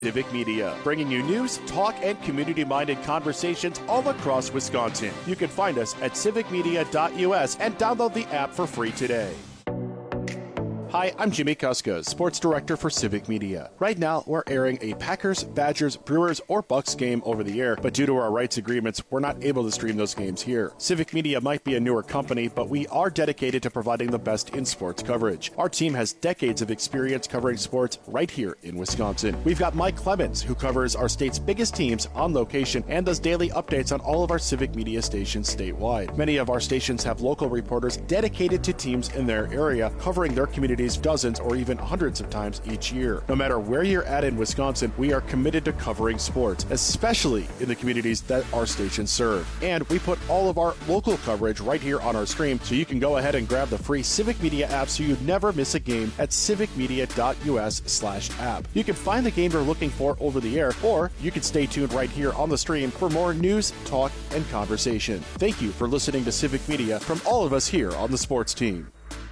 Civic Media, bringing you news, talk, and community-minded conversations all across Wisconsin. You can find us at civicmedia.us and download the app for free today. Hi, I'm Jimmy Kuska, Sports Director for Civic Media. Right now, we're airing a Packers, Badgers, Brewers, or Bucks game over the air, but due to our rights agreements, we're not able to stream those games here. Civic Media might be a newer company, but we are dedicated to providing the best in sports coverage. Our team has decades of experience covering sports right here in Wisconsin. We've got Mike Clemens, who covers our state's biggest teams on location and does daily updates on all of our Civic Media stations statewide. Many of our stations have local reporters dedicated to teams in their area, covering their communities dozens or even hundreds of times each year. No matter where you're at in Wisconsin, we are committed to covering sports, especially in the communities that our stations serve. And we put all of our local coverage right here on our stream, so you can go ahead and grab the free Civic Media app so you never miss a game at civicmedia.us/app. You can find the game you're looking for over the air, or you can stay tuned right here on the stream for more news, talk, and conversation. Thank you for listening to Civic Media from all of us here on the sports team.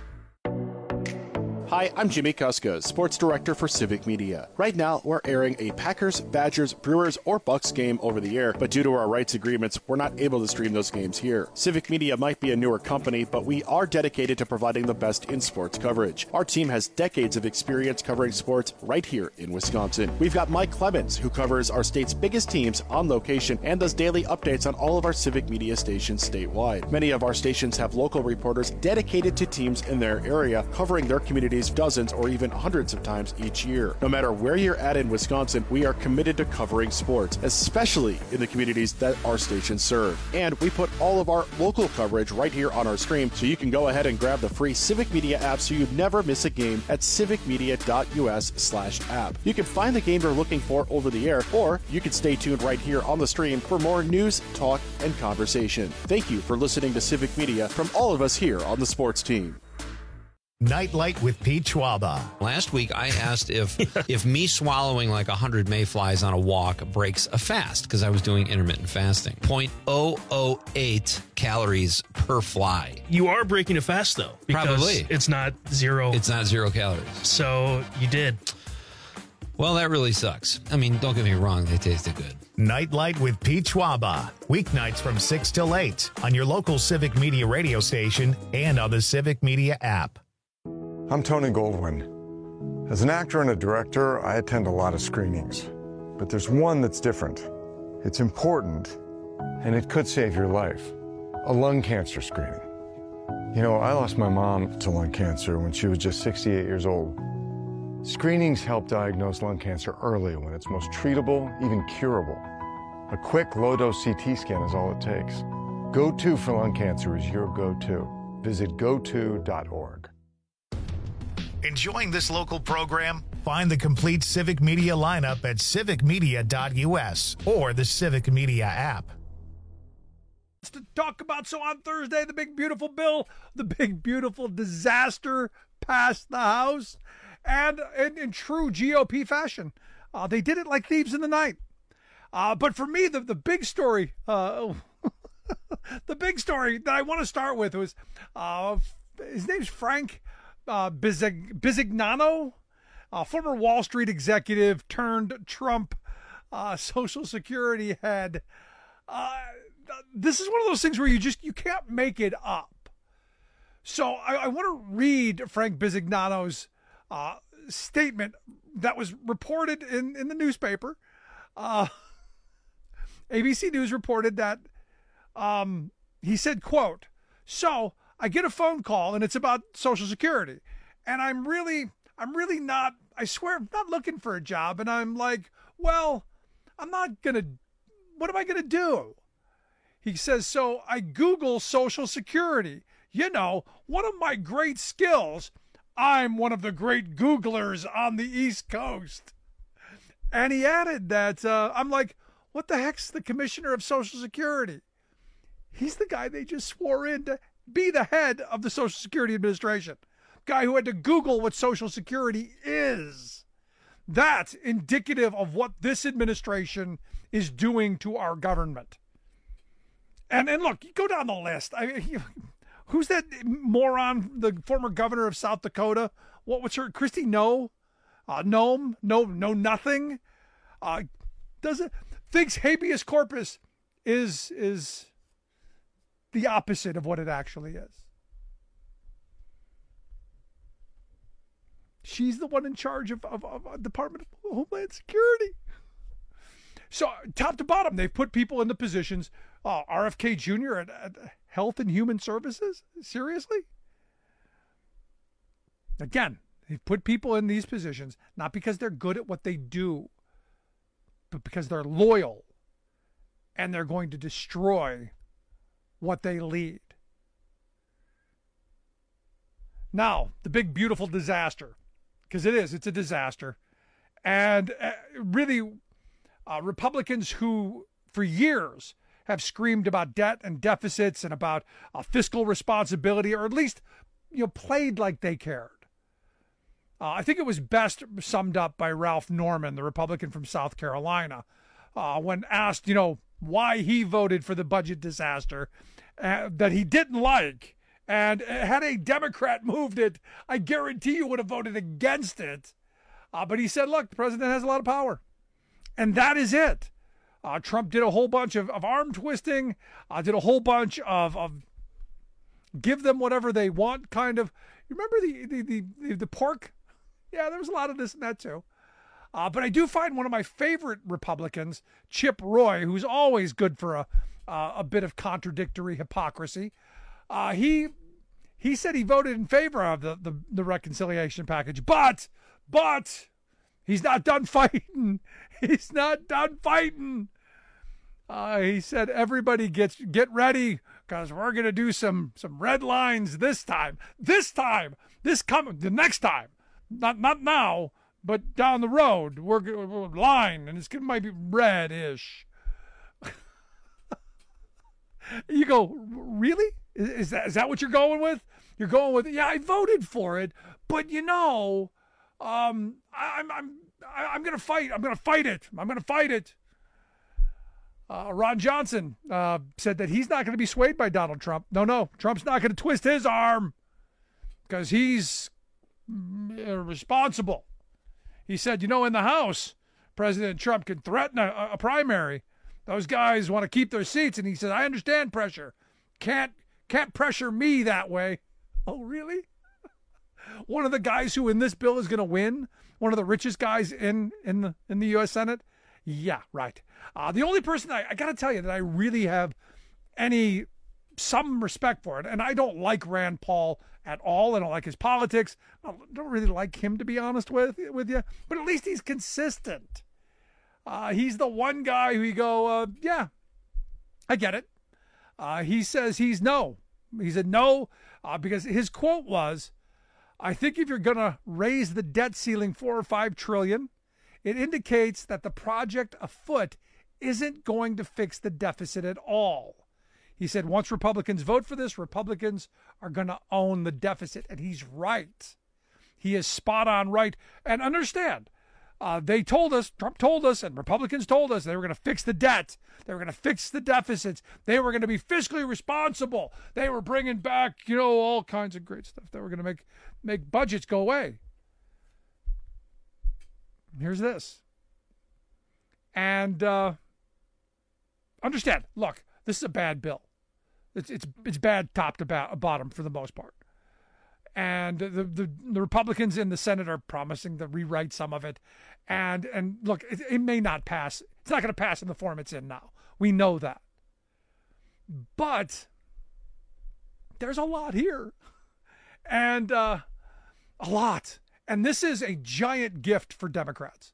Hi, I'm Jimmy Kuska, Sports Director for Civic Media. Right now, we're airing a Packers, Badgers, Brewers, or Bucks game over the air, but due to our rights agreements, we're not able to stream those games here. Civic Media might be a newer company, but we are dedicated to providing the best in sports coverage. Our team has decades of experience covering sports right here in Wisconsin. We've got Mike Clemens, who covers our state's biggest teams on location and does daily updates on all of our Civic Media stations statewide. Many of our stations have local reporters dedicated to teams in their area, covering their communities dozens or even hundreds of times each year. No matter where you're at in Wisconsin, we are committed to covering sports, especially in the communities that our stations serve. And we put all of our local coverage right here on our stream, so you can go ahead and grab the free Civic Media app so you never miss a game at civicmedia.us/app. You can find the game you're looking for over the air, or you can stay tuned right here on the stream for more news, talk, and conversation. Thank you for listening to Civic Media from all of us here on the sports team. Nightlight with Pete Schwaba. Last week, I asked if me swallowing like 100 mayflies on a walk breaks a fast, because I was doing intermittent fasting. 0.008 calories per fly. You are breaking a fast, though. Because Probably. it's not zero. It's not 0 calories. So you did. Well, that really sucks. I mean, don't get me wrong, they tasted good. Nightlight with Pete Schwaba. Weeknights from 6 till 8 on your local Civic Media radio station and on the Civic Media app. I'm Tony Goldwyn. As an actor and a director, I attend a lot of screenings. But there's one that's different. It's important, and it could save your life. A lung cancer screening. You know, I lost my mom to lung cancer when she was just 68 years old. Screenings help diagnose lung cancer early when it's most treatable, even curable. A quick, low-dose CT scan is all it takes. Go-To for lung cancer is your go-to. Visit goto.org. Enjoying this local program? Find the complete Civic Media lineup at civicmedia.us or the Civic Media app. To talk about, so on Thursday, the big beautiful bill, the big beautiful disaster passed the House, and in true GOP fashion, they did it like thieves in the night. But for me, the big story, the big story that I want to start with was his name's Frank Bisignano, former Wall Street executive turned Trump Social Security head. This is one of those things where you can't make it up. So I want to read Frank Bisignano's statement that was reported in the newspaper. ABC News reported that he said, quote, "So I get a phone call and it's about Social Security, and I'm really not, I swear, I'm not looking for a job." And I'm like, well, what am I going to do? He says, so I Google Social Security. You know, one of my great skills, I'm one of the great Googlers on the East Coast. And he added that, I'm like, what the heck's the commissioner of Social Security? He's the guy they just swore in to be the head of the Social Security Administration. Guy who had to Google what Social Security is. That's indicative of what this administration is doing to our government. And look, you go down the list. Who's that moron, the former governor of South Dakota? What's her, Kristi Noem? No, nothing. thinks habeas corpus is the opposite of what it actually is. She's the one in charge of Department of Homeland Security. So top to bottom, they've put people in the positions. RFK Jr. at Health and Human Services? Seriously? Again, they've put people in these positions not because they're good at what they do, but because they're loyal and they're going to destroy what they lead. Now, the big, beautiful disaster, because it's a disaster. And really, Republicans who, for years, have screamed about debt and deficits and about fiscal responsibility, or at least, played like they cared. I think it was best summed up by Ralph Norman, the Republican from South Carolina, when asked, why he voted for the budget disaster that he didn't like. And had a Democrat moved it, I guarantee you would have voted against it. But he said, look, the president has a lot of power. And that is it. Trump did a whole bunch of arm twisting, did a whole bunch of give them whatever they want kind of. You remember the pork? Yeah, there was a lot of this and that too. But I do find one of my favorite Republicans, Chip Roy, who's always good for a bit of contradictory hypocrisy. He said he voted in favor of the reconciliation package, but he's not done fighting. He's not done fighting. He said, everybody get ready, because we're going to do some red lines this time. The next time. Not now, but down the road. We're line, and it might be red-ish. You go, really? Is that what you're going with? You're going with, yeah, I voted for it, but I'm going to fight. I'm going to fight it. Ron Johnson said that he's not going to be swayed by Donald Trump. No, Trump's not going to twist his arm because he's responsible. He said, in the House, President Trump can threaten a primary. Those guys want to keep their seats, and he said, I understand pressure. Can't pressure me that way. Oh, really? One of the guys who in this bill is going to win, one of the richest guys in the U.S. Senate? Yeah, right. The only person I got to tell you that I really have some respect for it, and I don't like Rand Paul at all. I don't like his politics. I don't really like him, to be honest with you, but at least he's consistent. He's the one guy who you go, yeah, I get it. He says he's no. He said no because his quote was, I think if you're going to raise the debt ceiling $4 or $5 trillion, it indicates that the project afoot isn't going to fix the deficit at all. He said once Republicans vote for this, Republicans are going to own the deficit. And he's right. He is spot on right. And understand, Trump told us, and Republicans told us they were going to fix the debt. They were going to fix the deficits. They were going to be fiscally responsible. They were bringing back, all kinds of great stuff. They were going to make budgets go away. Here's this. And understand, look, this is a bad bill. It's bad top to bottom for the most part. And the Republicans in the Senate are promising to rewrite some of it. And look, it may not pass. It's not going to pass in the form it's in now. We know that. But there's a lot here. And a lot. And this is a giant gift for Democrats.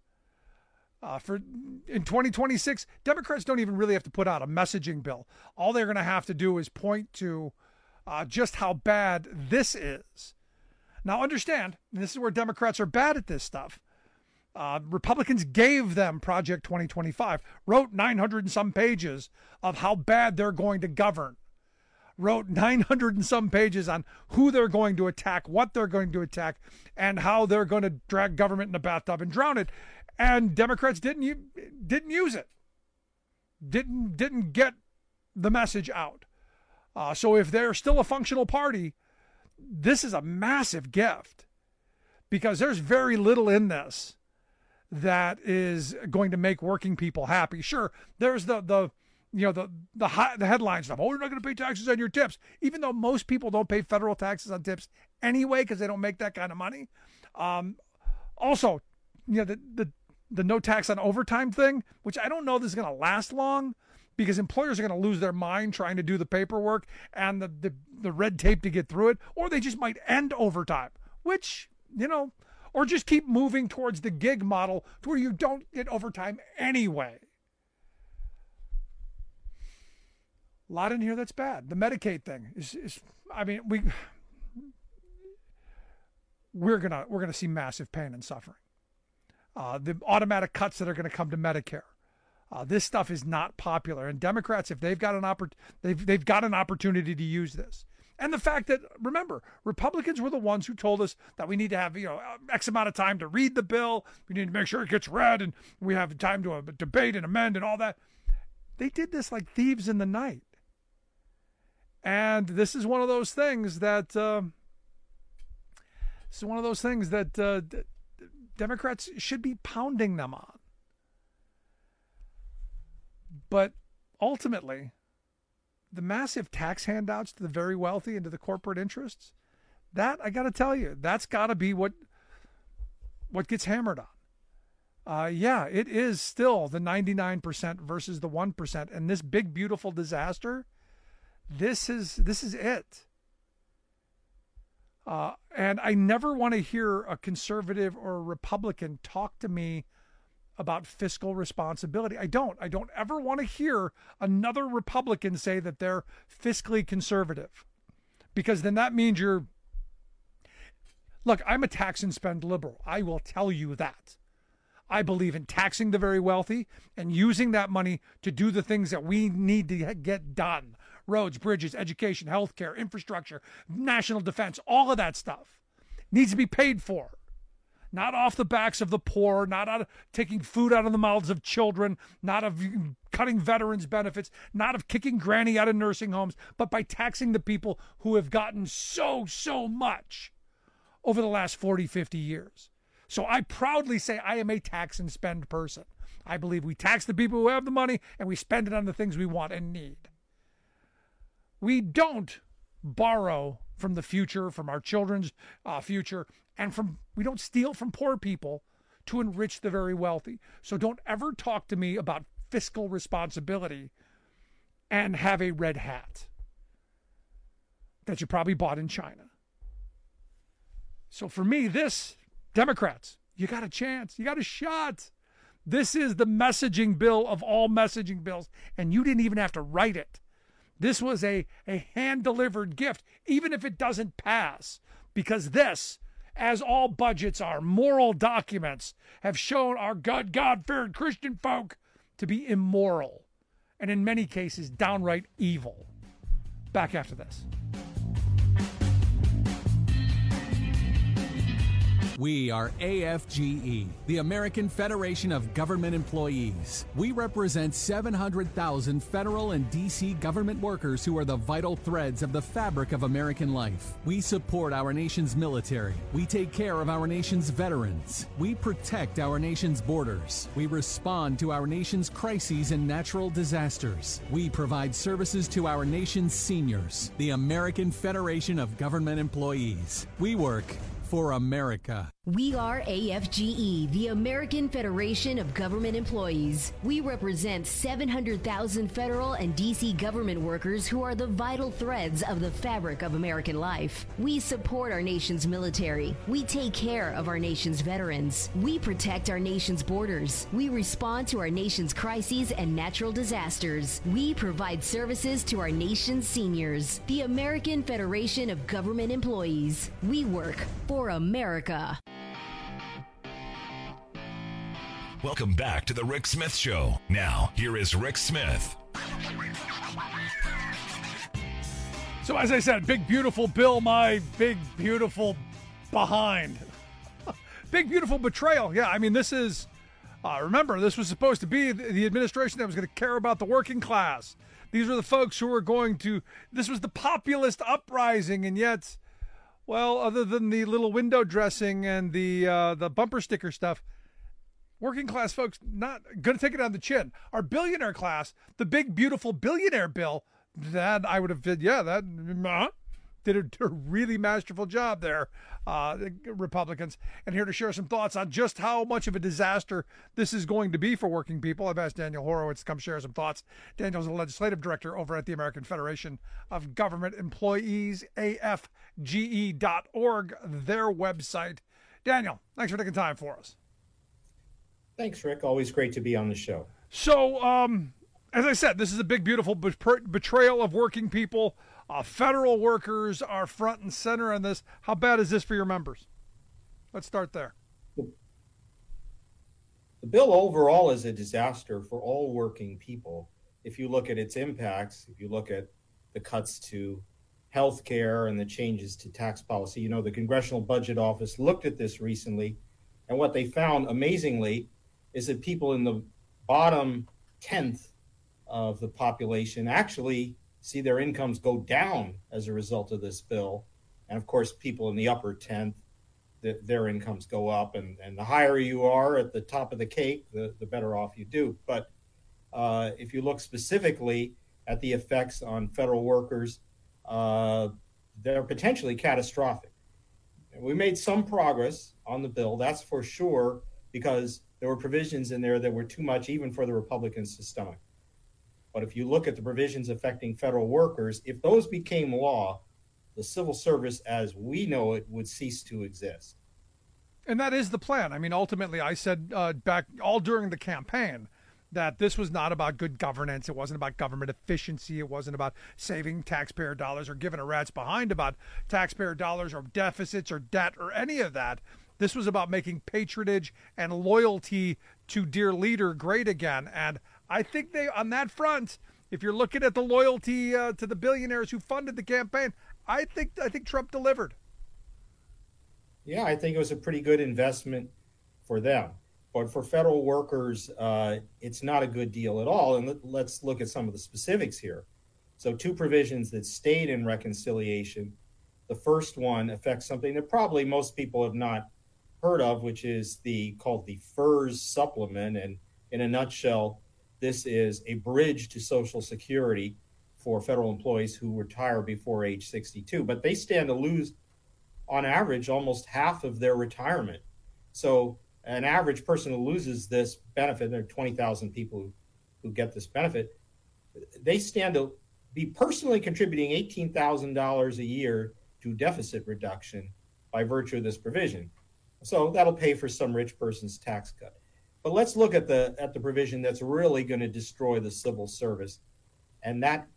In 2026, Democrats don't even really have to put out a messaging bill. All they're going to have to do is point to just how bad this is. Now, understand, this is where Democrats are bad at this stuff. Republicans gave them Project 2025, wrote 900 and some pages of how bad they're going to govern, wrote 900 and some pages on who they're going to attack, what they're going to attack, and how they're going to drag government in the bathtub and drown it. And Democrats didn't use it, didn't get the message out. So if they're still a functional party, this is a massive gift because there's very little in this that is going to make working people happy. Sure, there's the headline stuff. Oh, you're not going to pay taxes on your tips, even though most people don't pay federal taxes on tips anyway because they don't make that kind of money. Also, the no tax on overtime thing, which I don't know this is going to last long because employers are going to lose their mind trying to do the paperwork and the red tape to get through it, or they just might end overtime, which, or just keep moving towards the gig model to where you don't get overtime anyway. A lot in here that's bad. The Medicaid thing is we're gonna see massive pain and suffering. The automatic cuts that are going to come to Medicare. This stuff is not popular, and Democrats, if they've got they've got an opportunity to use this. And the fact that, remember, Republicans were the ones who told us that we need to have X amount of time to read the bill. We need to make sure it gets read, and we have time to debate and amend and all that. They did this like thieves in the night. And this is one of those things that Democrats should be pounding them on. But ultimately, the massive tax handouts to the very wealthy and to the corporate interests, that, I got to tell you, that's got to be what gets hammered on. Yeah, it is still the 99% versus the 1%. And this big, beautiful disaster, this is it. And I never want to hear a conservative or a Republican talk to me about fiscal responsibility. I don't ever want to hear another Republican say that they're fiscally conservative, because then that means look, I'm a tax and spend liberal. I will tell you that. I believe in taxing the very wealthy and using that money to do the things that we need to get done. Roads, bridges, education, healthcare, infrastructure, national defense, all of that stuff needs to be paid for. Not off the backs of the poor, not out of taking food out of the mouths of children, not of cutting veterans' benefits, not of kicking granny out of nursing homes, but by taxing the people who have gotten so much over the last 40, 50 years. So I proudly say I am a tax and spend person. I believe we tax the people who have the money and we spend it on the things we want and need. We don't borrow from the future, from our children's future, and we don't steal from poor people to enrich the very wealthy. So don't ever talk to me about fiscal responsibility and have a red hat that you probably bought in China. So for me, Democrats, you got a chance. You got a shot. This is the messaging bill of all messaging bills, and you didn't even have to write it. This was a hand-delivered gift, even if it doesn't pass, because this, as all budgets are, moral documents, have shown our God-fearing Christian folk to be immoral, and in many cases, downright evil. Back after this. We are AFGE, the American Federation of Government Employees. We represent 700,000 federal and D.C. government workers who are the vital threads of the fabric of American life. We support our nation's military. We take care of our nation's veterans. We protect our nation's borders. We respond to our nation's crises and natural disasters. We provide services to our nation's seniors. The American Federation of Government Employees. We work for America. We are AFGE, the American Federation of Government Employees. We represent 700,000 federal and D.C. government workers who are the vital threads of the fabric of American life. We support our nation's military. We take care of our nation's veterans. We protect our nation's borders. We respond to our nation's crises and natural disasters. We provide services to our nation's seniors. The American Federation of Government Employees. We work for America. Welcome back to the Rick Smith Show. Now, here is Rick Smith. So as I said, big, beautiful bill, my big, beautiful behind. Big, beautiful betrayal. Yeah, I mean, this is, remember, this was supposed to be the administration that was going to care about the working class. These were the folks who were this was the populist uprising, and yet, well, other than the little window dressing and the bumper sticker stuff, Working class folks not going to take it on the chin. Our billionaire class, the big, beautiful billionaire bill, that I would have said, yeah, that did a really masterful job there, Republicans. And here to share some thoughts on just how much of a disaster this is going to be for working people, I've asked Daniel Horowitz to come share some thoughts. Daniel's the legislative director over at the American Federation of Government Employees, AFGE.org, their website. Daniel, thanks for taking time for us. Thanks, Rick. Always great to be on the show. So, as I said, this is a big, beautiful betrayal of working people. Federal workers are front and center on this. How bad is this for your members? Let's start there. The bill overall is a disaster for all working people. If you look at its impacts, if you look at the cuts to health care and the changes to tax policy, you know, the Congressional Budget Office looked at this recently, and what they found, amazingly, is that people in the bottom 10th of the population actually see their incomes go down as a result of this bill. And of course, people in the upper 10th, their incomes go up. And the higher you are at the top of the cake, the better off you do. But if you look specifically at the effects on federal workers, they're potentially catastrophic. We made some progress on the bill, that's for sure, because there were provisions in there that were too much even for the Republicans to stomach. But if you look at the provisions affecting federal workers, if those became law, the civil service as we know it would cease to exist. And that is the plan. I mean, ultimately, I said back all during the campaign that this was not about good governance. It wasn't about government efficiency. It wasn't about saving taxpayer dollars or giving a rat's behind about taxpayer dollars or deficits or debt or any of that. This was about making patronage and loyalty to dear leader great again. And I think they, on that front, if you're looking at the loyalty to the billionaires who funded the campaign, I think Trump delivered. Yeah, I think it was a pretty good investment for them. But for federal workers, it's not a good deal at all. And let's look at some of the specifics here. So 2 provisions that stayed in reconciliation. The first one affects something that probably most people have not heard of, which is called the FERS supplement. And in a nutshell, this is a bridge to Social Security for federal employees who retire before age 62. But they stand to lose, on average, almost half of their retirement. So an average person who loses this benefit, there are 20,000 people who get this benefit, they stand to be personally contributing $18,000 a year to deficit reduction by virtue of this provision. So that'll pay for some rich person's tax cut. But let's look at the provision that's really going to destroy the civil service. And that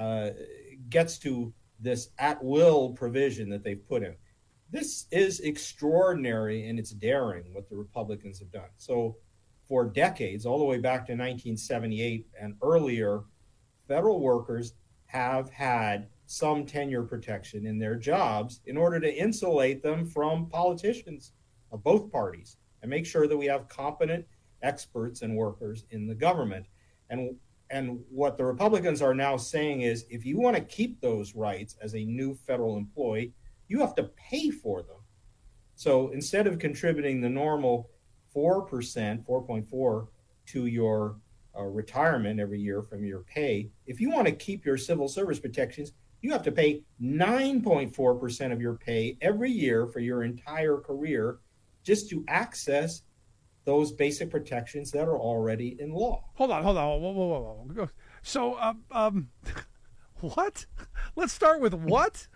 gets to this at-will provision that they've put in. This is extraordinary in its daring, what the Republicans have done. So for decades, all the way back to 1978 and earlier, federal workers have had some tenure protection in their jobs in order to insulate them from politicians of both parties and make sure that we have competent experts and workers in the government. And what the Republicans are now saying is, if you want to keep those rights as a new federal employee, you have to pay for them. So instead of contributing the normal 4.4 to your retirement every year from your pay, if you want to keep your civil service protections, you have to pay 9.4% of your pay every year for your entire career just to access those basic protections that are already in law. Hold on. Whoa. So, what? Let's start with what?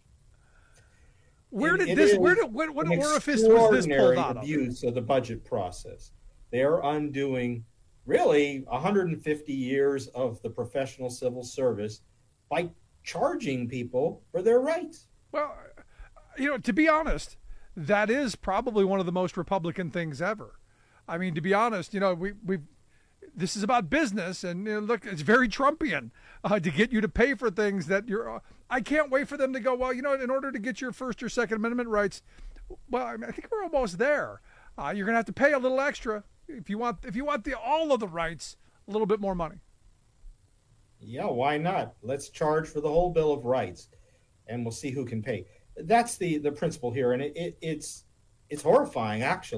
What orifice was this pulled out of? Abuse of the budget process. They are undoing really 150 years of the professional civil service by charging people for their rights. Well, to be honest, that is probably one of the most Republican things ever. I mean, to be honest, this is about business, and look, it's very Trumpian to get you to pay for things that you're. I can't wait for them to go, well, in order to get your First or Second Amendment rights, well, I think we're almost there. You're going to have to pay a little extra if you want all of the rights, a little bit more money. Yeah, why not? Let's charge for the whole Bill of Rights, and we'll see who can pay. That's the principle here, and it's horrifying, actually.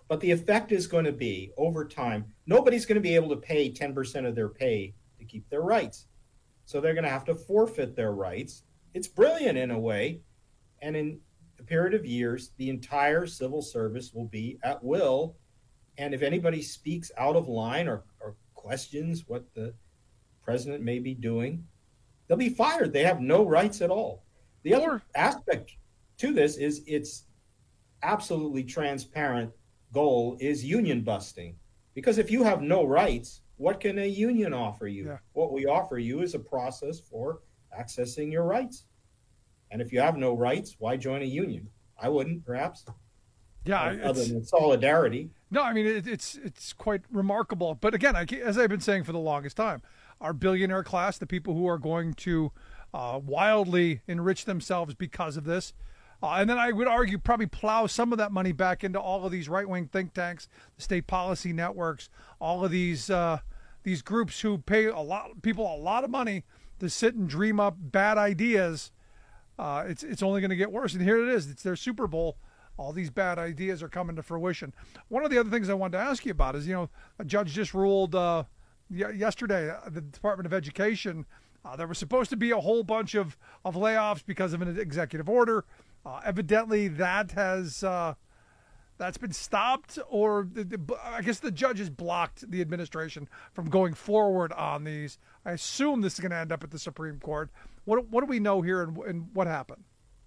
But the effect is going to be, over time, nobody's going to be able to pay 10% of their pay to keep their rights. So they're going to have to forfeit their rights. It's brilliant in a way. And in a period of years, the entire civil service will be at will. And if anybody speaks out of line or questions what the president may be doing, they'll be fired. They have no rights at all. The other aspect to this is its absolutely transparent goal is union busting. Because if you have no rights, what can a union offer you? Yeah. What we offer you is a process for accessing your rights. And if you have no rights, why join a union? I wouldn't, perhaps. Yeah, other than solidarity. No, I mean, it's quite remarkable. But again, as I've been saying for the longest time, our billionaire class, the people who are going to wildly enrich themselves because of this, and then I would argue probably plow some of that money back into all of these right-wing think tanks, the state policy networks, all of these groups who pay people a lot of money to sit and dream up bad ideas. It's only going to get worse. And here it is. It's their Super Bowl. All these bad ideas are coming to fruition. One of the other things I wanted to ask you about is, a judge just ruled yesterday, the Department of Education, there was supposed to be a whole bunch of layoffs because of an executive order. Evidently, that's been stopped, or I guess the judge has blocked the administration from going forward on these. I assume this is going to end up at the Supreme Court. What do we know here, and what happened?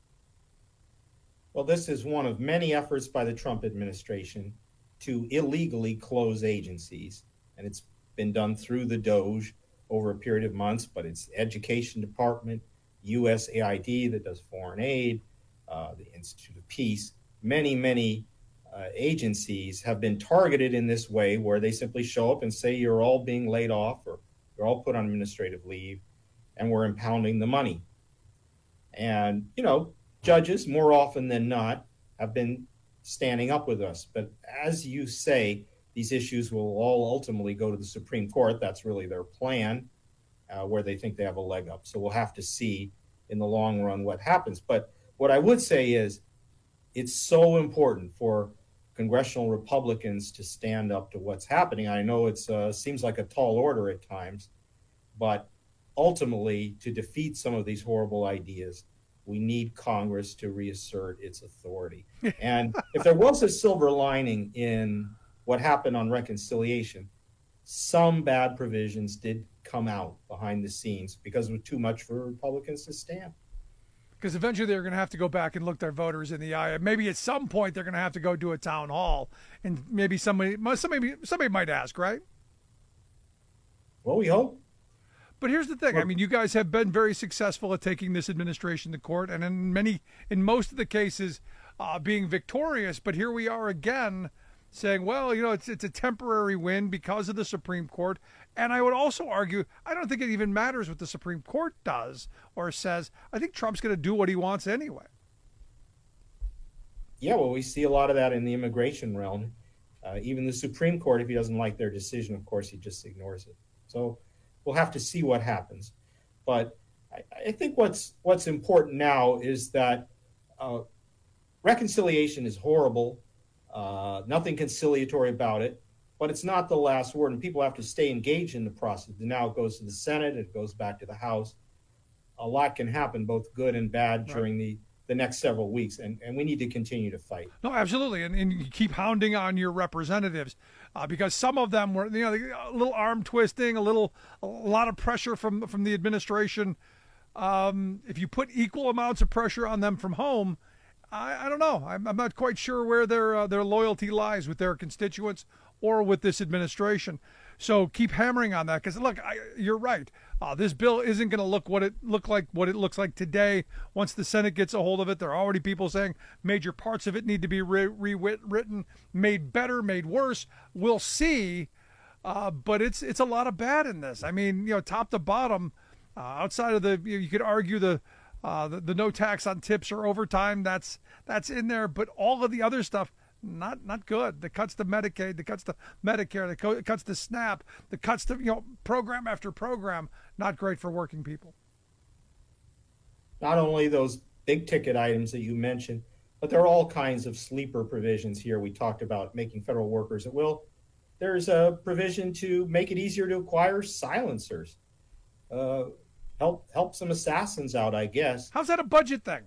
Well, this is one of many efforts by the Trump administration to illegally close agencies. And it's been done through the DOJ over a period of months, but it's Education Department, USAID that does foreign aid, the Institute of Peace. Many agencies have been targeted in this way, where they simply show up and say, you're all being laid off, or you're all put on administrative leave, and we're impounding the money. And, judges, more often than not, have been standing up with us. But as you say, these issues will all ultimately go to the Supreme Court. That's really their plan, where they think they have a leg up. So we'll have to see in the long run what happens. But what I would say is it's so important for congressional Republicans to stand up to what's happening. I know it seems like a tall order at times, but ultimately, to defeat some of these horrible ideas, we need Congress to reassert its authority. And if there was a silver lining in what happened on reconciliation, some bad provisions did come out behind the scenes because it was too much for Republicans to stand. Because eventually they're going to have to go back and look their voters in the eye. Maybe at some point they're going to have to go do a town hall, and maybe somebody might ask, right? Well, we hope. But here's the thing. I mean, you guys have been very successful at taking this administration to court, and in most of the cases, being victorious. But here we are again, saying, well, it's a temporary win because of the Supreme Court. And I would also argue, I don't think it even matters what the Supreme Court does or says. I think Trump's going to do what he wants anyway. Yeah, well, we see a lot of that in the immigration realm. Even the Supreme Court, if he doesn't like their decision, of course, he just ignores it. So we'll have to see what happens. But I think what's important now is that reconciliation is horrible. Nothing conciliatory about it, but it's not the last word, and people have to stay engaged in the process. Now it goes to the Senate, it goes back to the House. A lot can happen, both good and bad, during the next several weeks, and we need to continue to fight. No, absolutely, and you keep hounding on your representatives because some of them were, a little arm twisting, a lot of pressure from the administration. If you put equal amounts of pressure on them from home, I don't know. I'm not quite sure where their loyalty lies with their constituents or with this administration. So keep hammering on that, because look, you're right. This bill isn't going to look what it looks like today. Once the Senate gets a hold of it, there are already people saying major parts of it need to be rewritten, made better, made worse. We'll see, but it's a lot of bad in this. I mean, top to bottom, outside of you could argue the no tax on tips or overtime, that's in there, but all of the other stuff, not good. The cuts to Medicaid, the cuts to Medicare, the cuts to SNAP, the cuts to program after program, not great for working people. Not only those big ticket items that you mentioned, But there are all kinds of sleeper provisions here. We talked about making federal workers at will. There's a provision to make it easier to acquire silencers. Help some assassins out, I guess. How's that a budget thing?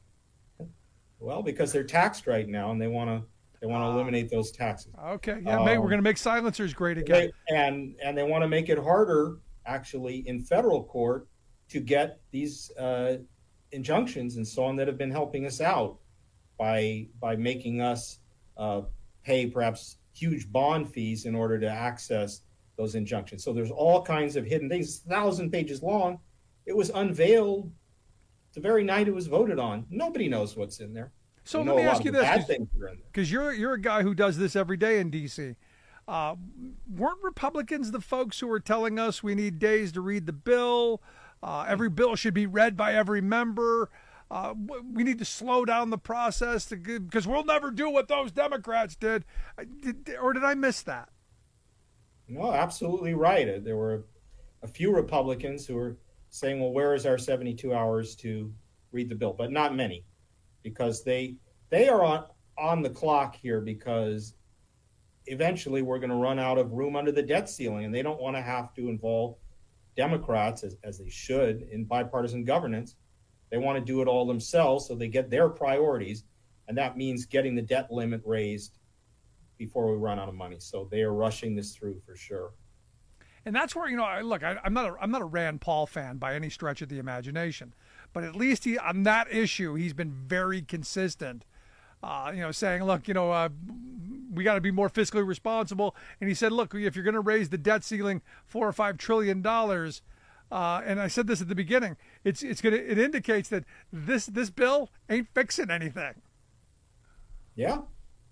Well, because they're taxed right now, and they want to eliminate those taxes. Okay, yeah, we're going to make silencers great again. And they want to make it harder, actually, in federal court to get these injunctions and so on that have been helping us out by making us pay perhaps huge bond fees in order to access those injunctions. So there's all kinds of hidden things, 1,000 pages long. It was unveiled the very night it was voted on. Nobody knows what's in there. So let me ask you this, because you're a guy who does this every day in D.C. Weren't Republicans the folks who were telling us we need days to read the bill? Every bill should be read by every member. We need to slow down the process because we'll never do what those Democrats did. Or did I miss that? No, absolutely right. There were a few Republicans who were saying, well, where is our 72 hours to read the bill? But not many, because they are on the clock here because eventually we're going to run out of room under the debt ceiling, and they don't want to have to involve Democrats, as they should, in bipartisan governance. They want to do it all themselves, so they get their priorities, and that means getting the debt limit raised before we run out of money. So they are rushing this through for sure. And that's where, look, I'm not a Rand Paul fan by any stretch of the imagination, but at least on that issue, he's been very consistent, saying, look, we got to be more fiscally responsible. And he said, look, if you're going to raise the debt ceiling $4 or $5 trillion, and I said this at the beginning, it indicates that this bill ain't fixing anything. Yeah.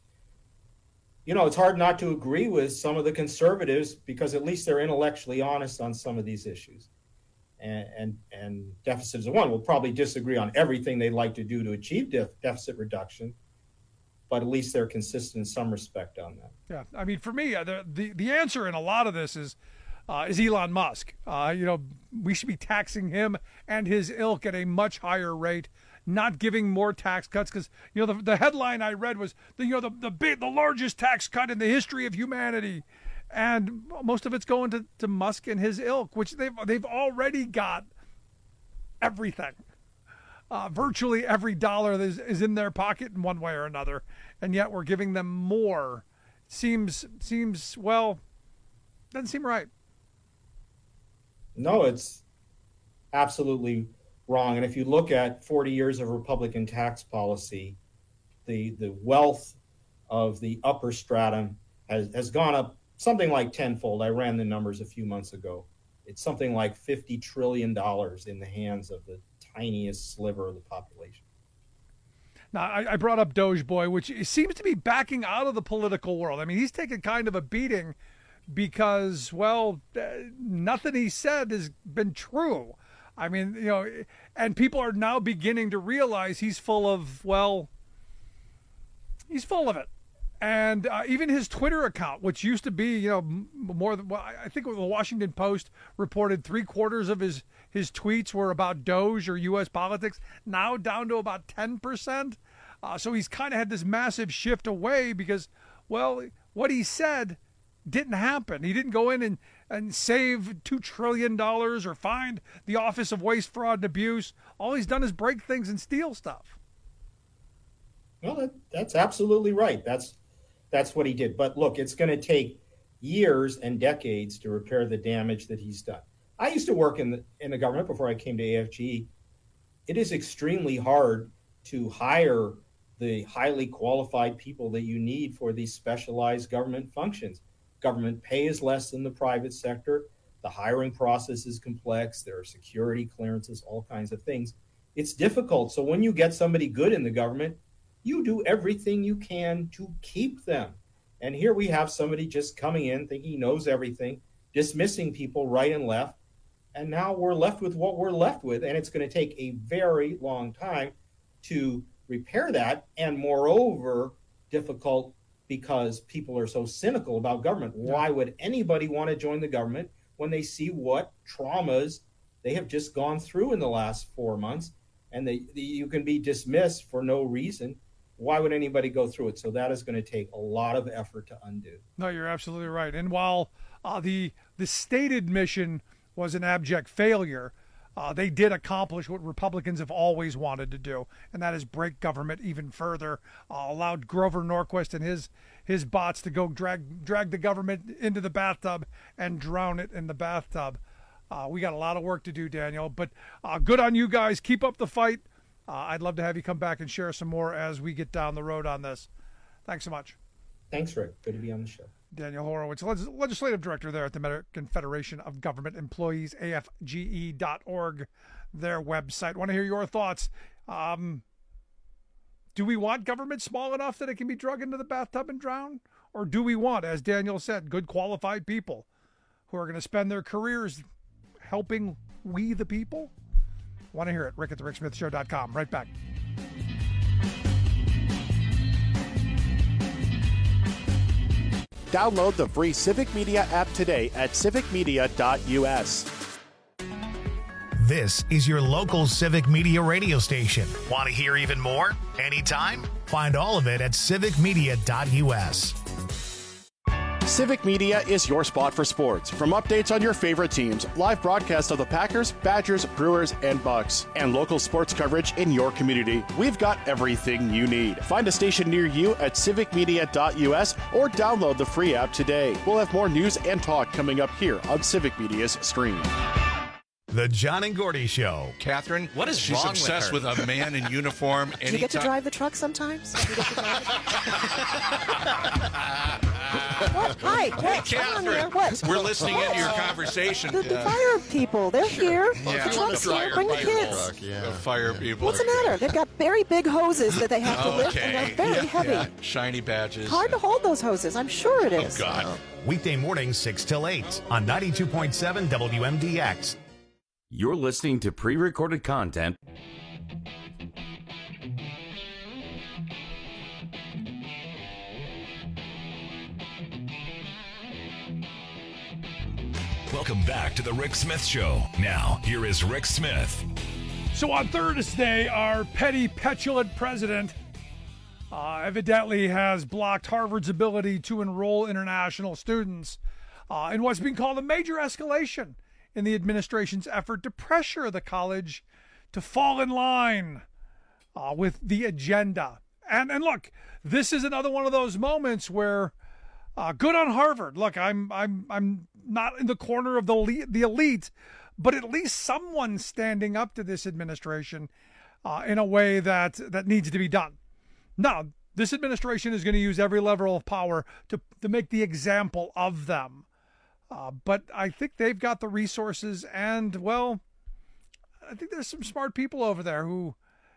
It's hard not to agree with some of the conservatives because at least they're intellectually honest on some of these issues. And deficits of one will probably disagree on everything they'd like to do to achieve deficit reduction, but at least they're consistent in some respect on that. Yeah, I mean, for me, the answer in a lot of this is Elon Musk. We should be taxing him and his ilk at a much higher rate, not giving more tax cuts, because the headline I read was the largest tax cut in the history of humanity, and most of it's going to Musk and his ilk, which they've already got everything. Virtually every dollar is in their pocket in one way or another, and yet we're giving them more. Seems well, doesn't seem right. No, it's absolutely wrong. And if you look at 40 years of Republican tax policy, the wealth of the upper stratum has gone up something like tenfold. I ran the numbers a few months ago. It's something like $50 trillion in the hands of the tiniest sliver of the population. Now, I brought up Doge Boy, which seems to be backing out of the political world. I mean, he's taken kind of a beating because, nothing he said has been true. I mean, and people are now beginning to realize he's full of it. And even his Twitter account, which used to be, more than, I think the Washington Post reported 3/4 of his tweets were about Doge or U.S. politics, now down to about 10%. So he's kind of had this massive shift away because, what he said didn't happen. He didn't go in and save $2 trillion or find the Office of Waste, Fraud, and Abuse. All he's done is break things and steal stuff. Well, that's absolutely right. That's what he did. But look, it's going to take years and decades to repair the damage that he's done. I used to work in the government before I came to AFG. It is extremely hard to hire the highly qualified people that you need for these specialized government functions. Government pay is less than the private sector. The hiring process is complex. There are security clearances, all kinds of things. It's difficult. So when you get somebody good in the government, you do everything you can to keep them. And here we have somebody just coming in thinking he knows everything, dismissing people right and left. And now we're left with what we're left with. And it's going to take a very long time to repair that. And moreover, difficult because people are so cynical about government. Why would anybody want to join the government when they see what traumas they have just gone through in the last 4 months? And you can be dismissed for no reason. why would anybody go through it? So that is going to take a lot of effort to undo. No, you're absolutely right. And while the stated mission was an abject failure, they did accomplish what Republicans have always wanted to do, and that is break government even further. Allowed Grover Norquist and his bots to go drag the government into the bathtub and drown it in the bathtub. We got a lot of work to do, Daniel, but good on you guys. Keep up the fight. I'd love to have you come back and share some more as we get down the road on this. Thanks so much. Thanks, Rick. Good to be on the show. Daniel Horowitz, legislative director there at the American Federation of Government Employees, AFGE.org, their website. Want to hear your thoughts. Do we want government small enough that it can be drug into the bathtub and drown? Or do we want, as Daniel said, good qualified people who are going to spend their careers helping we the people? Want to hear it? Rick at thericksmithshow.com. Right back. Download the free Civic Media app today at civicmedia.us. This is your local Civic Media radio station. Want to hear even more? Anytime? Find all of it at civicmedia.us. Civic Media is your spot for sports. From updates on your favorite teams, live broadcasts of the Packers, Badgers, Brewers, and Bucks, and local sports coverage in your community, we've got everything you need. Find a station near you at civicmedia.us or download the free app today. We'll have more news and talk coming up here on Civic Media's stream. The John and Gordy Show. Catherine, what is she's wrong obsessed with with a man in uniform. Do you get to drive the truck sometimes? Do you get to drive What? Hi, Catherine, what? We're listening into your conversation. The fire people, they're here. Yeah. The truck's here. Bring the kids. The fire people. What's the matter? They've got very big hoses that they have to lift, and they're very heavy. Yeah. Shiny badges. Hard to hold those hoses. I'm sure it is. Oh, God. Weekday mornings 6 till 8 on 92.7 WMDX. You're listening to pre-recorded content. Welcome back to the Rick Smith Show. Now, here is Rick Smith. So on Thursday, our petty, petulant president evidently has blocked Harvard's ability to enroll international students in what's being called a major escalation in the administration's effort to pressure the college to fall in line with the agenda. And look, this is another one of those moments where good on Harvard. Look, I'm not in the corner of the elite, but at least someone standing up to this administration in a way that needs to be done. Now, this administration is going to use every level of power to make the example of them. But I think they've got the resources, and, well, I think there's some smart people over there who,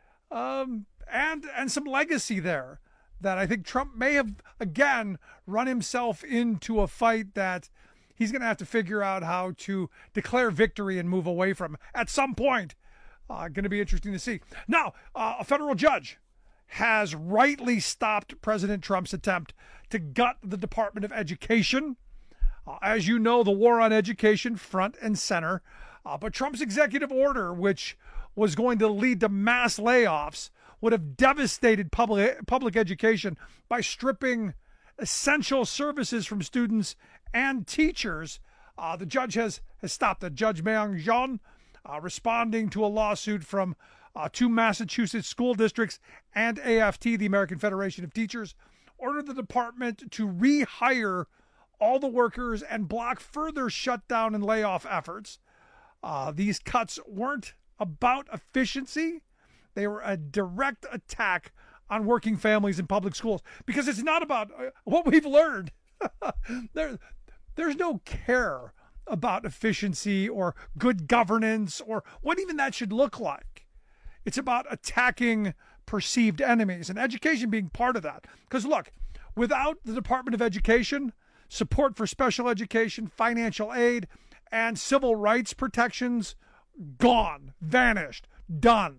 and some legacy there that I think Trump may have, again, run himself into a fight that he's going to have to figure out how to declare victory and move away from at some point. Going to be interesting to see. Now, a federal judge has rightly stopped President Trump's attempt to gut the Department of Education. As you know, the war on education front and center. But Trump's executive order, which was going to lead to mass layoffs, would have devastated public education by stripping essential services from students and teachers. The judge has stopped it. Judge Myung Jeon, responding to a lawsuit from two Massachusetts school districts and AFT, the American Federation of Teachers, ordered the department to rehire all the workers and block further shutdown and layoff efforts. These cuts weren't about efficiency. They were a direct attack on working families in public schools, because it's not about what we've learned. There's no care about efficiency or good governance or what even that should look like. It's about attacking perceived enemies, and education being part of that. Because look, without the Department of Education, support for special education, financial aid, and civil rights protections, gone, vanished, done.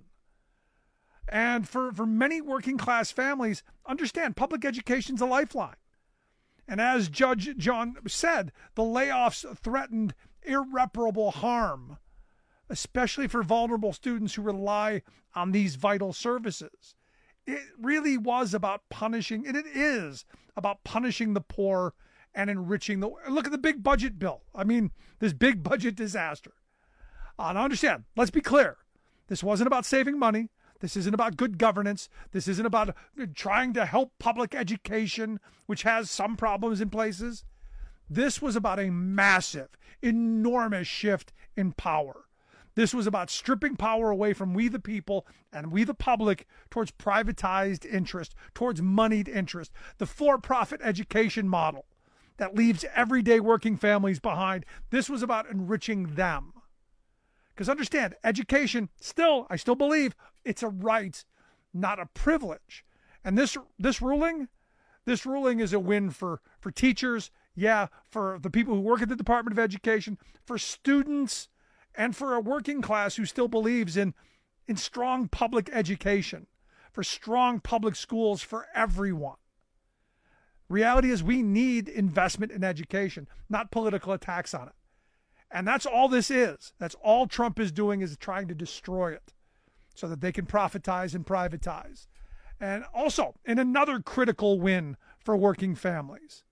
And for many working class families, understand public education's a lifeline. And as Judge John said, the layoffs threatened irreparable harm, especially for vulnerable students who rely on these vital services. It really was about punishing, and it is about punishing the poor and enriching the. Look at the big budget bill. I mean, this big budget disaster. Now understand, let's be clear. This wasn't about saving money. This isn't about good governance. This isn't about trying to help public education, which has some problems in places. This was about a massive, enormous shift in power. This was about stripping power away from we the people and we the public towards privatized interest, towards moneyed interest. The for-profit education model that leaves everyday working families behind. This was about enriching them. Because understand, education, I still believe it's a right, not a privilege. And this ruling is a win for teachers, for the people who work at the Department of Education, for students, and for a working class who still believes in strong public education, for strong public schools for everyone. Reality is we need investment in education, not political attacks on it. And that's all this is. That's all Trump is doing, is trying to destroy it so that they can profitize and privatize. And also, in another critical win for working families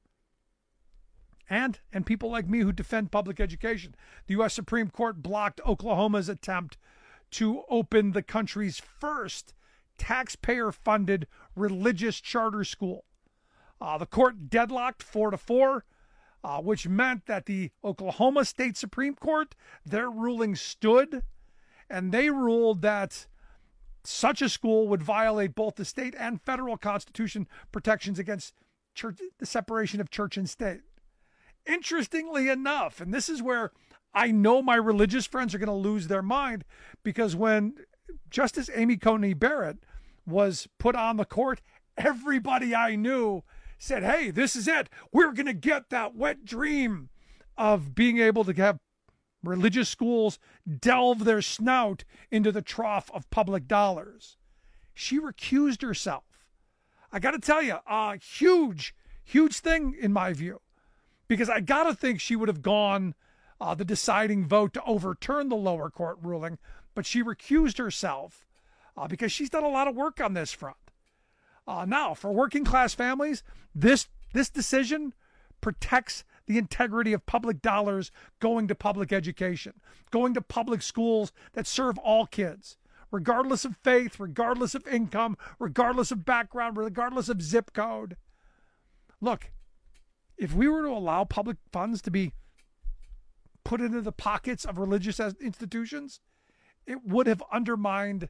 and people like me who defend public education, the U.S. Supreme Court blocked Oklahoma's attempt to open the country's first taxpayer-funded religious charter school. The court deadlocked 4-4, which meant that the Oklahoma State Supreme Court, their ruling stood, and they ruled that such a school would violate both the state and federal constitution protections against the separation of church and state. Interestingly enough, and this is where I know my religious friends are going to lose their mind, because when Justice Amy Coney Barrett was put on the court, everybody I knew said, hey, this is it. We're going to get that wet dream of being able to have religious schools delve their snout into the trough of public dollars. She recused herself. I got to tell you, a huge thing in my view, because I got to think she would have gone the deciding vote to overturn the lower court ruling, but she recused herself because she's done a lot of work on this front. Now, for working class families, this decision protects the integrity of public dollars going to public education, going to public schools that serve all kids, regardless of faith, regardless of income, regardless of background, regardless of zip code. Look, if we were to allow public funds to be put into the pockets of religious institutions, it would have undermined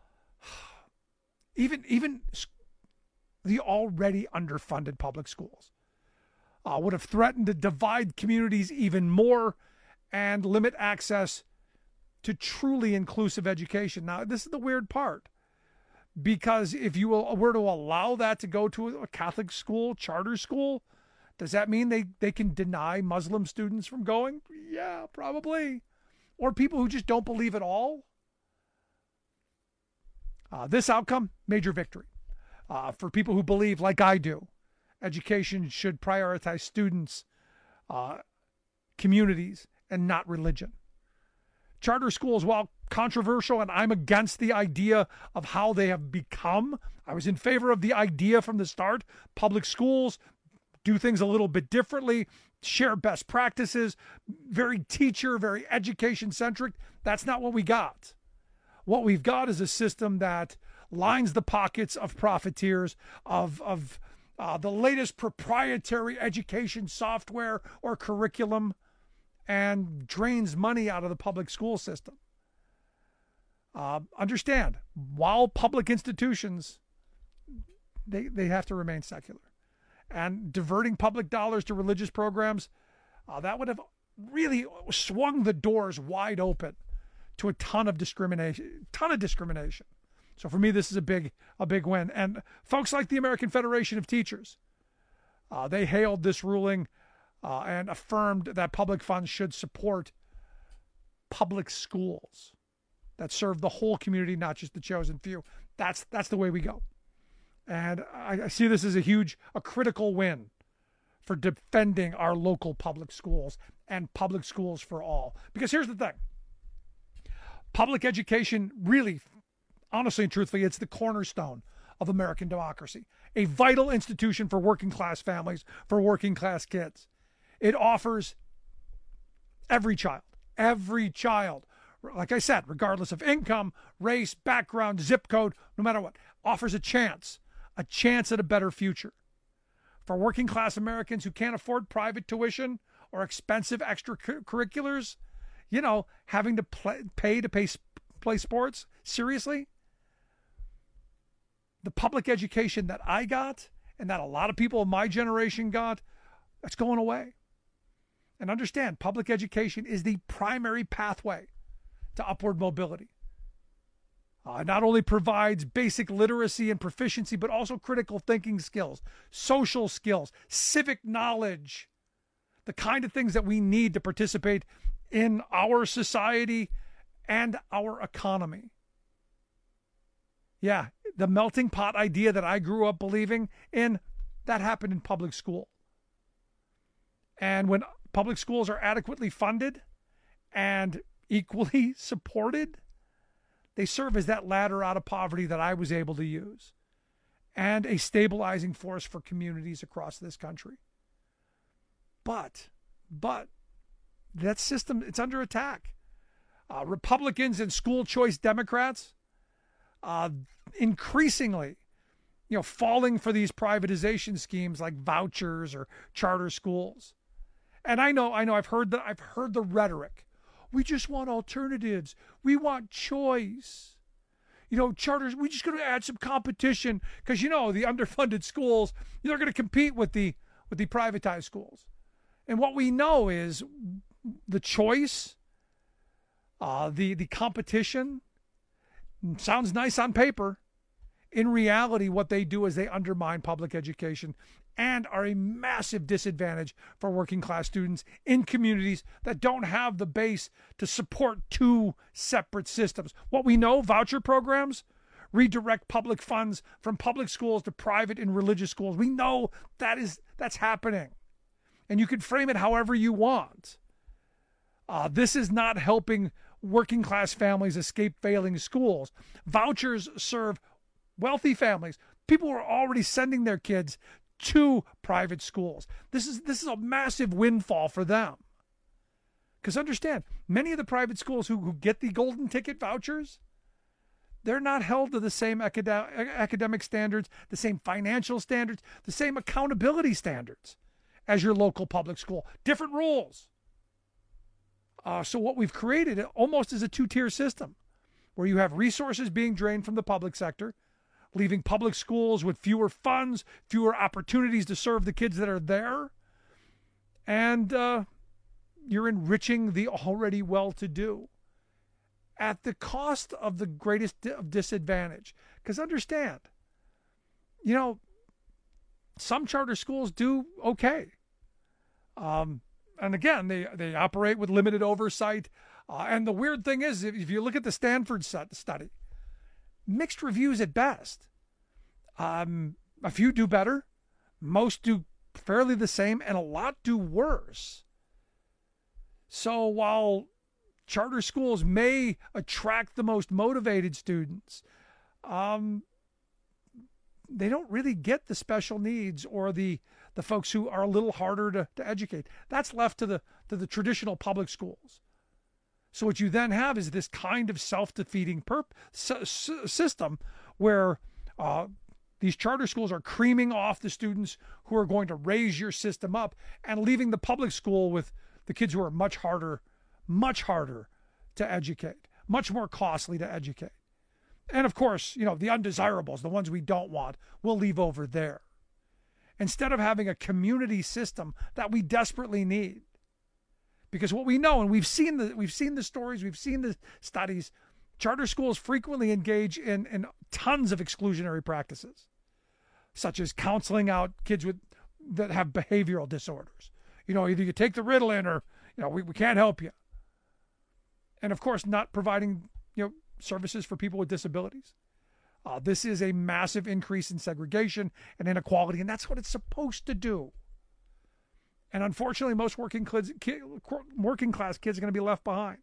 even the already underfunded public schools. Would have threatened to divide communities even more and limit access to truly inclusive education. Now, this is the weird part, because if you were to allow that to go to a Catholic school, charter school, does that mean they can deny Muslim students from going? Yeah, probably. Or people who just don't believe at all? This outcome, major victory. For people who believe, like I do, education should prioritize students, communities, and not religion. Charter schools, while controversial, and I'm against the idea of how they have become, I was in favor of the idea from the start. Public schools do things a little bit differently, share best practices, very teacher, very education-centric. That's not what we got. What we've got is a system that lines the pockets of profiteers, of the latest proprietary education software or curriculum, and drains money out of the public school system. Understand, while public institutions, they have to remain secular. And diverting public dollars to religious programs, that would have really swung the doors wide open to a ton of discrimination. So for me, this is a big win. And folks like the American Federation of Teachers, they hailed this ruling and affirmed that public funds should support public schools that serve the whole community, not just the chosen few. That's the way we go. And I see this as a critical win for defending our local public schools and public schools for all. Because here's the thing. Public education really, honestly and truthfully, it's the cornerstone of American democracy, a vital institution for working class families, for working class kids. It offers every child, like I said, regardless of income, race, background, zip code, no matter what, offers a chance at a better future. For working class Americans who can't afford private tuition or expensive extracurriculars, having to play sports, seriously? The public education that I got and that a lot of people of my generation got, that's going away. And understand, public education is the primary pathway to upward mobility. It not only provides basic literacy and proficiency, but also critical thinking skills, social skills, civic knowledge, the kind of things that we need to participate in our society and our economy. Yeah, the melting pot idea that I grew up believing in, that happened in public school. And when public schools are adequately funded and equally supported, they serve as that ladder out of poverty that I was able to use and a stabilizing force for communities across this country. But that system, it's under attack. Republicans and school choice Democrats increasingly, falling for these privatization schemes like vouchers or charter schools. And I know I've heard the rhetoric. We just want alternatives. We want choice. Charters, we just going to add some competition because, the underfunded schools, they're going to compete with the privatized schools. And what we know is the choice, the competition sounds nice on paper. In reality, what they do is they undermine public education and are a massive disadvantage for working class students in communities that don't have the base to support two separate systems. What we know, voucher programs redirect public funds from public schools to private and religious schools. We know that's happening. And you can frame it however you want. This is not helping working class families escape failing schools. Vouchers serve wealthy families, people who are already sending their kids to private schools. This is a massive windfall for them. Because understand, many of the private schools who get the golden ticket vouchers, they're not held to the same academic standards, the same financial standards, the same accountability standards as your local public school. Different rules. So what we've created almost is a two-tier system where you have resources being drained from the public sector, leaving public schools with fewer funds, fewer opportunities to serve the kids that are there. And you're enriching the already well-to-do at the cost of the greatest disadvantage. Because understand, some charter schools do okay. And again, they operate with limited oversight. And the weird thing is, if you look at the Stanford study, mixed reviews at best. A few do better. Most do fairly the same, and a lot do worse. So while charter schools may attract the most motivated students, they don't really get the special needs or the folks who are a little harder to educate. That's left to the traditional public schools. So what you then have is this kind of self-defeating system where these charter schools are creaming off the students who are going to raise your system up and leaving the public school with the kids who are much harder to educate, much more costly to educate. And of course, the undesirables, the ones we don't want, we'll leave over there. Instead of having a community system that we desperately need. Because what we know, and we've seen the stories, we've seen the studies, charter schools frequently engage in tons of exclusionary practices, such as counseling out kids that have behavioral disorders. Either you take the Ritalin or, we can't help you. And of course, not providing, services for people with disabilities. This is a massive increase in segregation and inequality, and that's what it's supposed to do. And unfortunately, most working class kids are going to be left behind.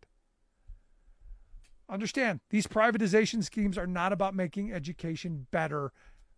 Understand, these privatization schemes are not about making education better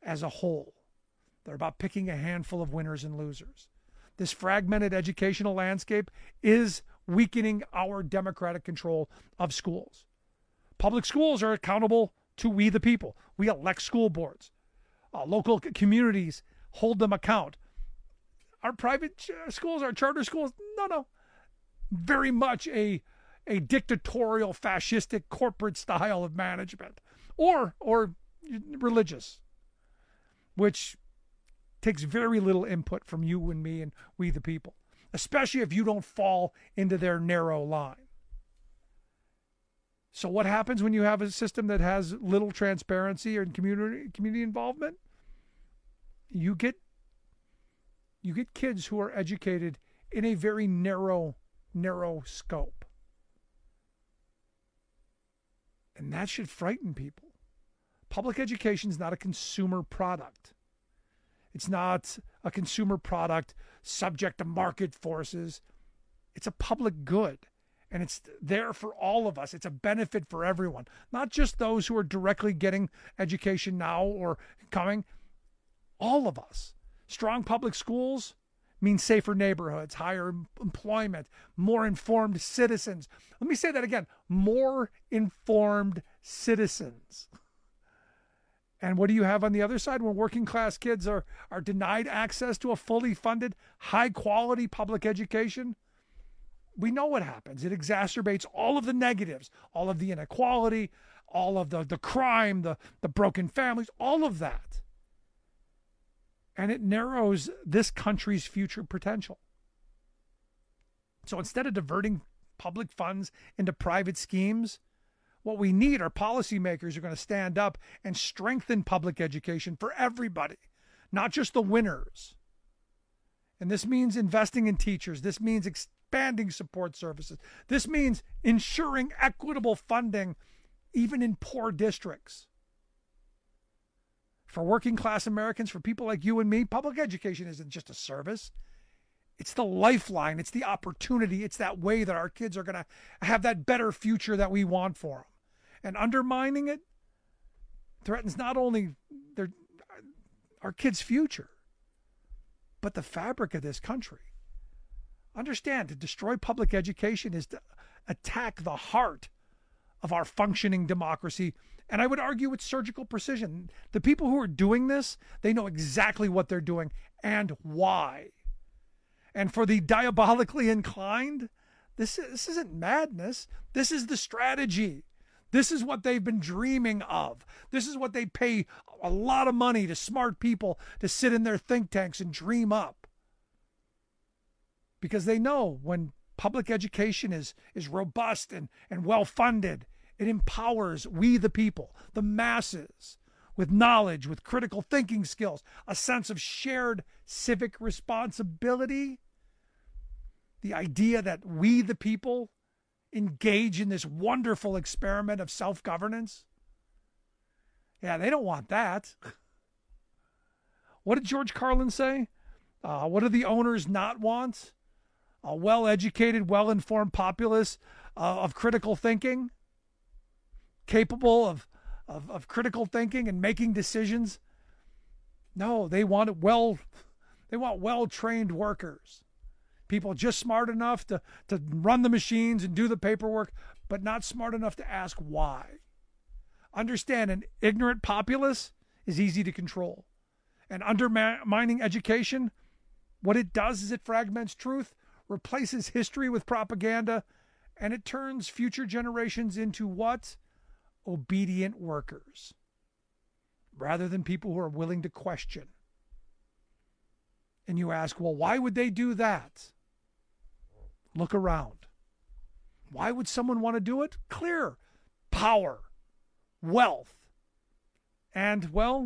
as a whole. They're about picking a handful of winners and losers. This fragmented educational landscape is weakening our democratic control of schools. Public schools are accountable to we the people. We elect school boards. Local communities hold them account. Our private schools, our charter schools, no. Very much a dictatorial, fascistic, corporate style of management. Or religious, which takes very little input from you and me and we the people, especially if you don't fall into their narrow line. So what happens when you have a system that has little transparency or community involvement? You get kids who are educated in a very narrow scope. And that should frighten people. Public education is not a consumer product. It's not a consumer product subject to market forces. It's a public good, and it's there for all of us. It's a benefit for everyone, not just those who are directly getting education now or coming. All of us. Strong public schools means safer neighborhoods, higher employment, more informed citizens. Let me say that again, more informed citizens. And what do you have on the other side when working class kids are denied access to a fully funded, high quality public education? We know what happens. It exacerbates all of the negatives, all of the inequality, all of the crime, the broken families, all of that. And it narrows this country's future potential. So instead of diverting public funds into private schemes, what we need are policymakers who are going to stand up and strengthen public education for everybody, not just the winners. And this means investing in teachers. This means expanding support services. This means ensuring equitable funding, even in poor districts. For working class Americans, for people like you and me, public education isn't just a service. It's the lifeline. It's the opportunity. It's that way that our kids are going to have that better future that we want for them. And undermining it threatens not only our kids' future, but the fabric of this country. Understand, to destroy public education is to attack the heart of our functioning democracy. And I would argue with surgical precision. The people who are doing this, they know exactly what they're doing and why. And for the diabolically inclined, this isn't madness. This is the strategy. This is what they've been dreaming of. This is what they pay a lot of money to smart people to sit in their think tanks and dream up. Because they know when public education is robust and well-funded, it empowers we the people, the masses, with knowledge, with critical thinking skills, a sense of shared civic responsibility. The idea that we the people engage in this wonderful experiment of self-governance. Yeah, they don't want that. What did George Carlin say? What do the owners not want? A well-educated, well-informed populace of critical thinking, capable of critical thinking and making decisions. No, they want well-trained workers. People just smart enough to run the machines and do the paperwork, but not smart enough to ask why. Understand, an ignorant populace is easy to control. And undermining education, what it does is it fragments truth, replaces history with propaganda, and it turns future generations into what? Obedient workers, rather than people who are willing to question. And you ask, well, why would they do that? Look around. Why would someone want to do it? Clear. Power, wealth, and, well,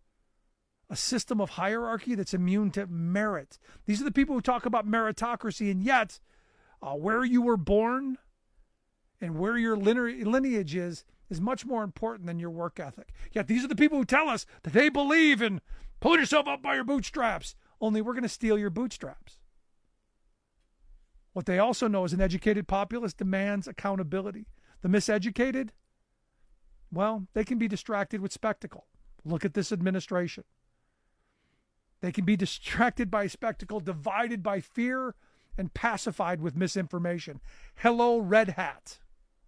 a system of hierarchy that's immune to merit. These are the people who talk about meritocracy, and yet where you were born and where your lineage is much more important than your work ethic. Yet these are the people who tell us that they believe in pull yourself up by your bootstraps, only we're going to steal your bootstraps. What they also know is an educated populace demands accountability. The miseducated, well, they can be distracted with spectacle. Look at this administration. They can be distracted by spectacle, divided by fear, and pacified with misinformation. Hello, Red Hat.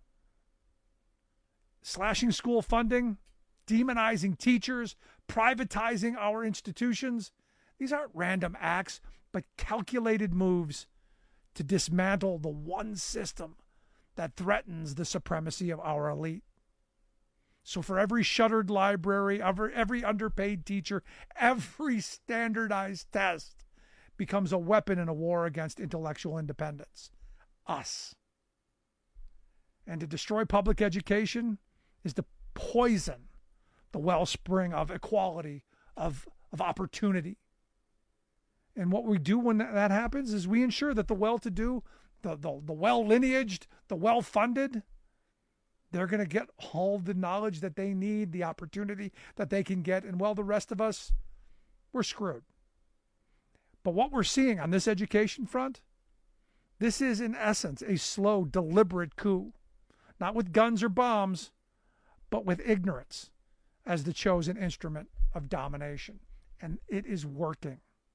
Slashing school funding, demonizing teachers, privatizing our institutions. These aren't random acts, but calculated moves to dismantle the one system that threatens the supremacy of our elite. So for every shuttered library, every underpaid teacher, every standardized test becomes a weapon in a war against intellectual independence. Us. And to destroy public education is to poison the wellspring of equality, of opportunity. And what we do when that happens is we ensure that the well-to-do, the well-lineaged, the well-funded, they're going to get all the knowledge that they need, the opportunity that they can get. And the rest of us, we're screwed. But what we're seeing on this education front, this is in essence a slow, deliberate coup. Not with guns or bombs, but with ignorance as the chosen instrument of domination. And it is working.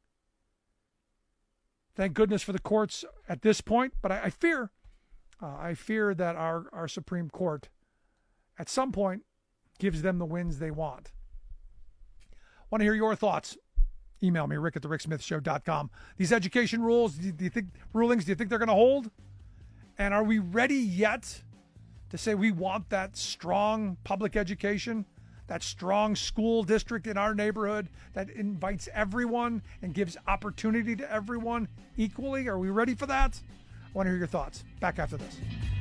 Thank goodness for the courts at this point, but I fear that our Supreme Court at some point gives them the wins they want. Want to hear your thoughts? Email me, rick@thericksmithshow.com. These education rules, do you think they're going to hold? And are we ready yet to say we want that strong public education, that strong school district in our neighborhood that invites everyone and gives opportunity to everyone equally? Are we ready for that? I want to hear your thoughts. Back after this.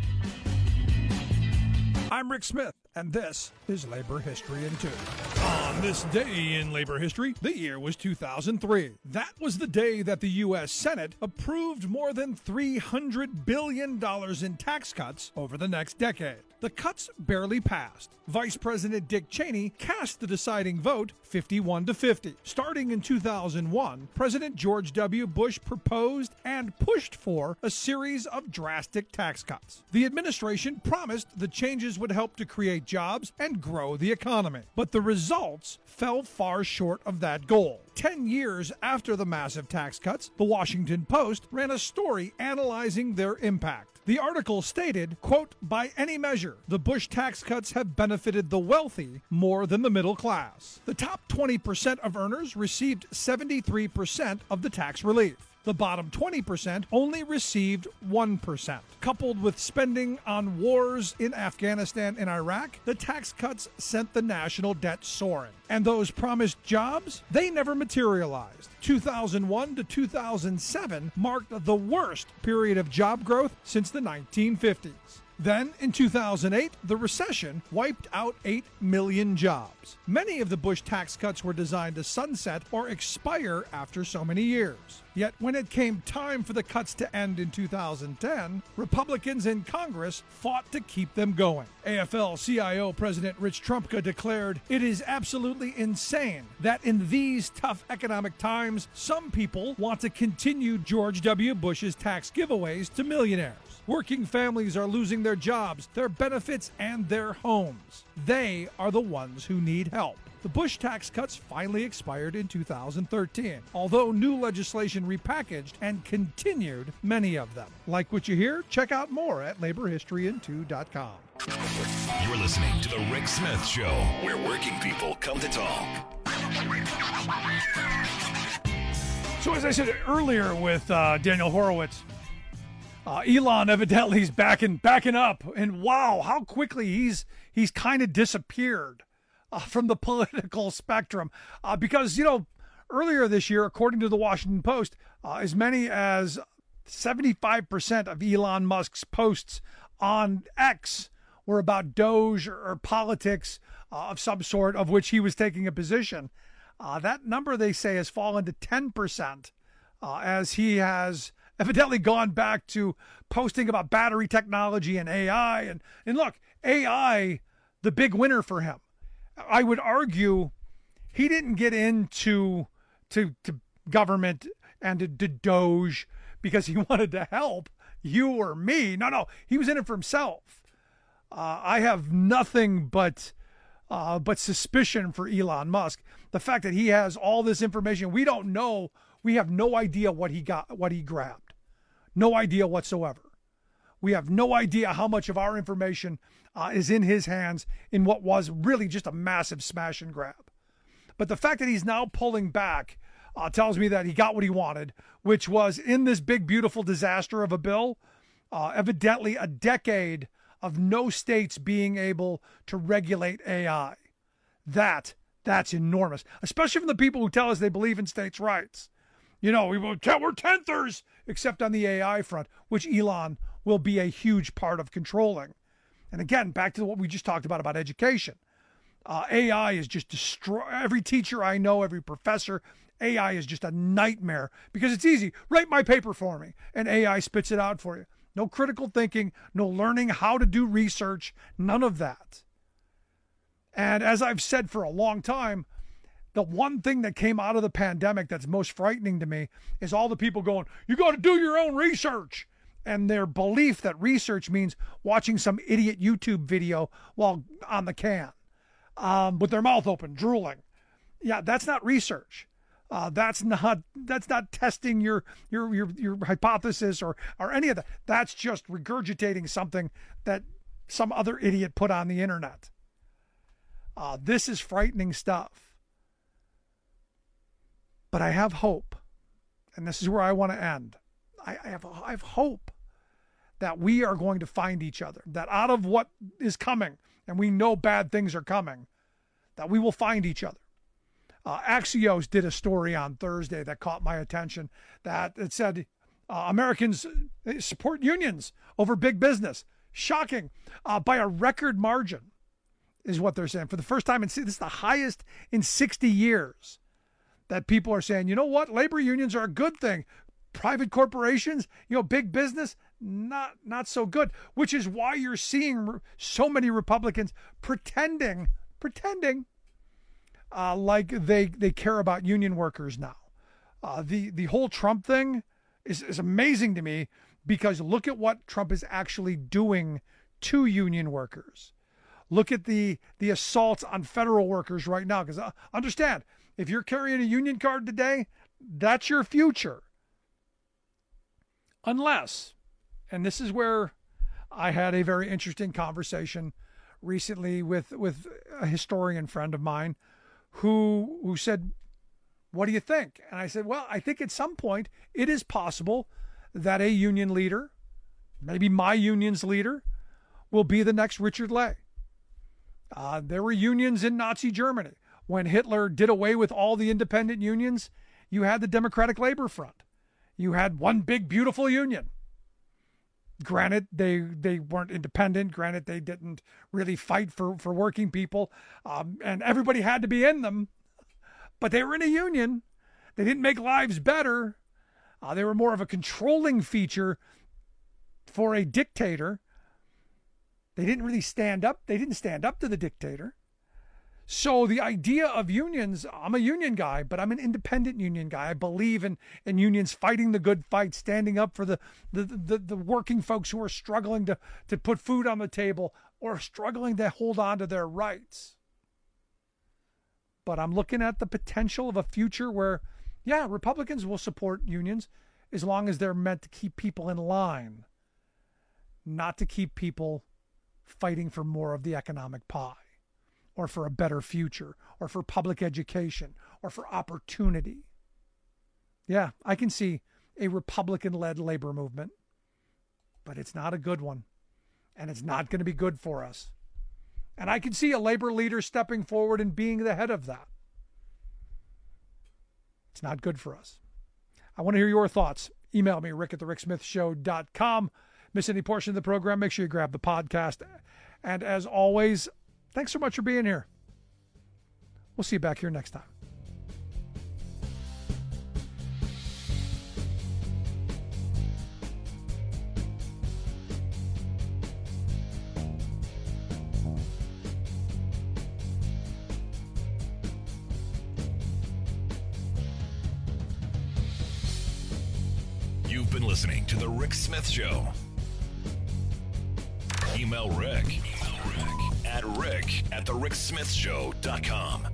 I'm Rick Smith, and this is Labor History in 2. On this day in labor history, the year was 2003. That was the day that the U.S. Senate approved more than $300 billion in tax cuts over the next decade. The cuts barely passed. Vice President Dick Cheney cast the deciding vote 51-50. Starting in 2001, President George W. Bush proposed and pushed for a series of drastic tax cuts. The administration promised the changes would help to create jobs and grow the economy. But the results fell far short of that goal. 10 years after the massive tax cuts, the Washington Post ran a story analyzing their impact. The article stated, quote, "By any measure, the Bush tax cuts have benefited the wealthy more than the middle class. The top 20% of earners received 73% of the tax relief. The bottom 20% only received 1%. Coupled with spending on wars in Afghanistan and Iraq, the tax cuts sent the national debt soaring. And those promised jobs, they never materialized. 2001 to 2007 marked the worst period of job growth since the 1950s. Then, in 2008, the recession wiped out 8 million jobs. Many of the Bush tax cuts were designed to sunset or expire after so many years. Yet, when it came time for the cuts to end in 2010, Republicans in Congress fought to keep them going. AFL-CIO President Rich Trumka declared, "It is absolutely insane that in these tough economic times, some people want to continue George W. Bush's tax giveaways to millionaires. Working families are losing their jobs, their benefits, and their homes. They are the ones who need help." The Bush tax cuts finally expired in 2013, although new legislation repackaged and continued many of them. Like what you hear? Check out more at laborhistoryin2.com. You're listening to The Rick Smith Show, where working people come to talk. So as I said earlier with Daniel Horowitz, Elon evidently is backing up, and wow, how quickly he's kind of disappeared from the political spectrum. Because, earlier this year, according to the Washington Post, as many as 75% of Elon Musk's posts on X were about Doge or politics of some sort of which he was taking a position. That number, they say, has fallen to 10% as he has evidently gone back to posting about battery technology and AI. And look, AI, the big winner for him. I would argue he didn't get into to government and to Doge because he wanted to help you or me. No, he was in it for himself. I have nothing but but suspicion for Elon Musk. The fact that he has all this information, we don't know. We have no idea what he grabbed. No idea whatsoever. We have no idea how much of our information is in his hands in what was really just a massive smash and grab. But the fact that he's now pulling back tells me that he got what he wanted, which was in this big, beautiful disaster of a bill, evidently a decade of no states being able to regulate AI. That's enormous, especially from the people who tell us they believe in states' rights. You know, we're tenthers, except on the AI front, which Elon will be a huge part of controlling. And again, back to what we just talked about education. AI is just destroy every teacher I know, every professor. AI is just a nightmare because it's easy. Write my paper for me, and AI spits it out for you. No critical thinking, no learning how to do research, none of that. And as I've said for a long time, the one thing that came out of the pandemic that's most frightening to me is all the people going, you got to do your own research. And their belief that research means watching some idiot YouTube video while on the can with their mouth open, drooling. Yeah, that's not research. That's not testing your hypothesis or any of that. That's just regurgitating something that some other idiot put on the internet. This is frightening stuff. But I have hope, and this is where I want to end. I have hope that we are going to find each other, that out of what is coming, and we know bad things are coming, that we will find each other. Axios did a story on Thursday that caught my attention, that it said Americans support unions over big business. Shocking. By a record margin is what they're saying. For the first time, this is the highest in 60 years. That people are saying, you know what, labor unions are a good thing. Private corporations, big business, not so good. Which is why you're seeing so many Republicans pretending like they care about union workers now. The whole Trump thing is amazing to me because look at what Trump is actually doing to union workers. Look at the assaults on federal workers right now. Because understand, if you're carrying a union card today, that's your future. Unless, and this is where I had a very interesting conversation recently with a historian friend of mine who said, what do you think? And I said, well, I think at some point it is possible that a union leader, maybe my union's leader, will be the next Richard Ley. There were unions in Nazi Germany. When Hitler did away with all the independent unions, you had the Democratic Labor Front. You had one big, beautiful union. Granted, they weren't independent. Granted, they didn't really fight for working people. And everybody had to be in them. But they were in a union. They didn't make lives better. They were more of a controlling feature for a dictator. They didn't really stand up. They didn't stand up to the dictator. So the idea of unions, I'm a union guy, but I'm an independent union guy. I believe in unions fighting the good fight, standing up for the working folks who are struggling to put food on the table or struggling to hold on to their rights. But I'm looking at the potential of a future where, yeah, Republicans will support unions as long as they're meant to keep people in line, not to keep people fighting for more of the economic pie, or for a better future, or for public education, or for opportunity. Yeah, I can see a Republican-led labor movement, but it's not a good one, and it's not going to be good for us. And I can see a labor leader stepping forward and being the head of that. It's not good for us. I want to hear your thoughts. Email me, rick@thericksmithshow.com. Miss any portion of the program, make sure you grab the podcast. And as always, thanks so much for being here. We'll see you back here next time. You've been listening to The Rick Smith Show. Email Rick at rick@thericksmithshow.com.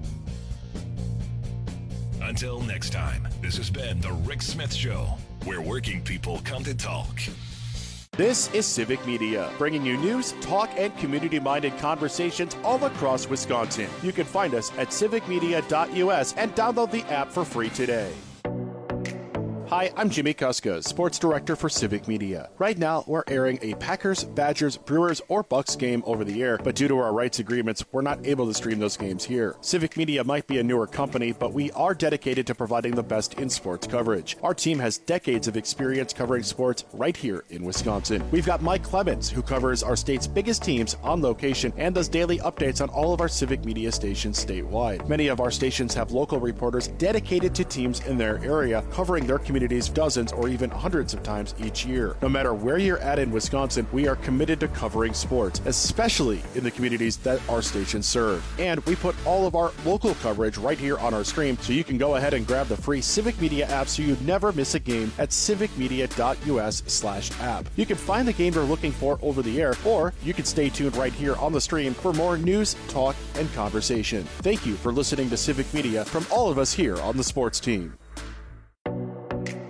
Until next time, this has been The Rick Smith Show, where working people come to talk. This is Civic Media, bringing you news, talk, and community-minded conversations all across Wisconsin. You can find us at civicmedia.us and download the app for free today. Hi, I'm Jimmy Kuska, Sports Director for Civic Media. Right now, we're airing a Packers, Badgers, Brewers, or Bucks game over the air, but due to our rights agreements, we're not able to stream those games here. Civic Media might be a newer company, but we are dedicated to providing the best in sports coverage. Our team has decades of experience covering sports right here in Wisconsin. We've got Mike Clemens, who covers our state's biggest teams on location and does daily updates on all of our Civic Media stations statewide. Many of our stations have local reporters dedicated to teams in their area, covering their communities dozens or even hundreds of times each year. No matter where you're at in Wisconsin, we are committed to covering sports, especially in the communities that our stations serve. And we put all of our local coverage right here on our stream, so you can go ahead and grab the free Civic Media app so you never miss a game at civicmedia.us/app. You can find the game you're looking for over the air, or you can stay tuned right here on the stream for more news, talk, and conversation. Thank you for listening to Civic Media from all of us here on the sports team.